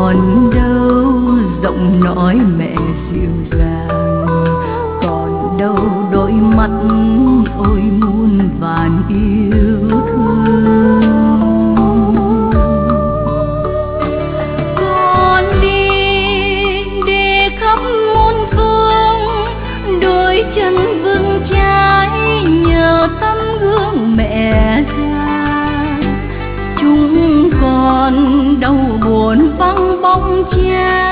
còn đâu giọng nói mẹ dịu dàng, còn đâu đôi mắt ôi muôn vàn yêu thương. Con đi khắp muôn phương, đôi chân vững chãi nhờ tấm gương mẹ già. Chúng con đau buồn vắng bóng cha,